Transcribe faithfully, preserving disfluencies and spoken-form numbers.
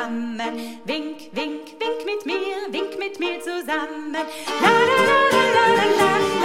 zusammen. Wink, wink, wink mit mir, wink mit mir zusammen. La la la la la la la.